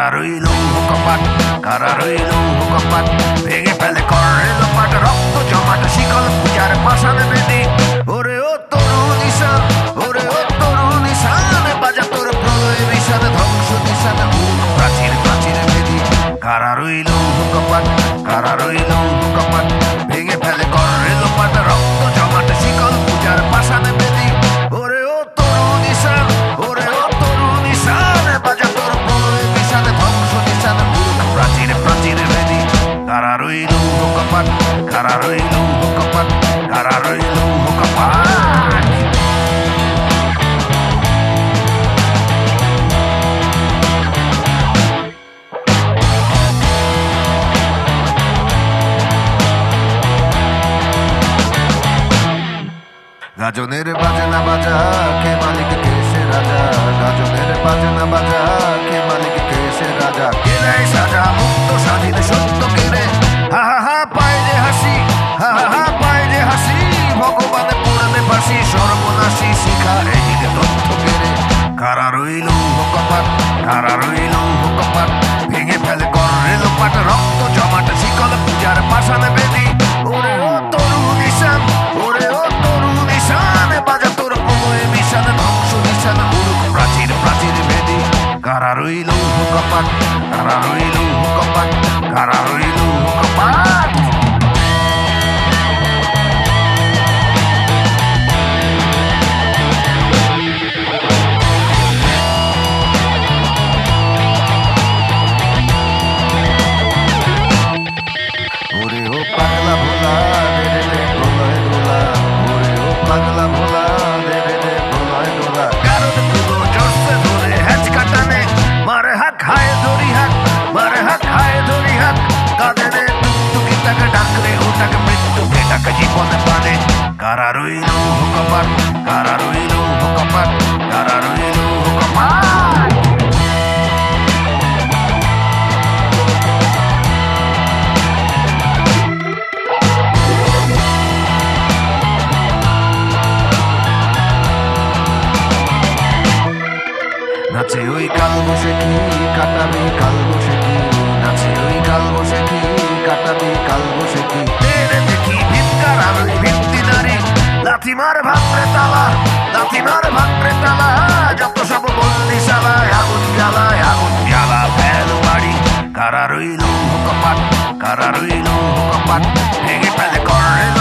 রইল কপাট, কারা রইল কপাট, ভেঙে ফেলে করে লোপাট, রক্ত জমাট শিকল পূজার পাশানে বেদি। ওরে ও তরুণ ঈশান, ওরে ও তরুণ ঈশান, বাজা তোর প্রলয় বিষাদ ধ্বংস দিশান, প্রাচীর প্রাচীর বেদি। কারা রইল কপাট, কারা রইল কপাট, ভেঙে ফেলে করে লোপাট, রক্ত জমাট শিকল পূজার পাশানে বেদি। ওরে ও তরুণ ঈশান, ওরে ও তরুণ ঈশান, বাজা তোর প্রলয় বিষাদ ধ্বংস দিশান, প্রাচীর প্রাচীর বেদি। কারা রইল কপাট, কারা রইল কপাট, কারা রইল কপাট। গাজনের বাজনা বাজা, কে মালিক কে সে রাজা, গাজনের বাজনা বাজা, কে মালিক কে সে রাজা, কে দেয় সাজা মুক্ত স্বাধীন সত্য কেড়ে, হা হা হা পায় যে হাসি, হা হা হা পায় যে হাসি, ভগবানে পড়বে ফাঁসি, সর্বনাশী শিখা এই তথ্য কেড়ে। কারা রইল কপাট, কারা রইল কপাট, ভেঙে ফেলে করে লোপাট, রক্ত জমাট শিকল পূজার পাশানে বেদি। ওরে ও তরুণ ঈশান, ওরে ও তরুণ ঈশান, বাজা তোর প্রলয় বিষাদ ধ্বংস দিশান, উড়ুক প্রাচীর প্রাচীর বেদি। কারা রইল কপাট, কারা রইল কপাট, কারা রইল কপাট। ওরে ও পাগলা ভোলা, রে রে রে প্রলয় দোলা, ওরে ও পাগলা ভোলা, রে রে রে প্রলয় দোলা। কারণ পুরো জোরসে ধরে হ্যাচ কাটানে, মারে হাক হায় ধরি হাক, মারে হাক হায় ধরি হাক, কাঁদে রে টুকটুকি তাকে ডাকরে, ওটাকে মৃত্যুকে ডাকে জীবনে পানে। কারা রইল কপাট, কারা রইল কপাট, কারা রইল কপাট। নাচে ওই কাল বসেকি, কাটাবি কাল বসেকি, নাচে ওই কাল বসেকি, কাটাবি কাল বসেকি। তেরে দেখি ভিতকার আলোয় ভিত্তি নারী, লাথি মার ভাঙরে তালা, লাথি মার ভাঙরে তালা, যত সব বন্দি শালায় আগুন জ্বালায়, আগুন জ্বালা ফেল বাড়ি। কারা রইল কপাট, কারা রইল কপাট, ভেঙে ফেলে করে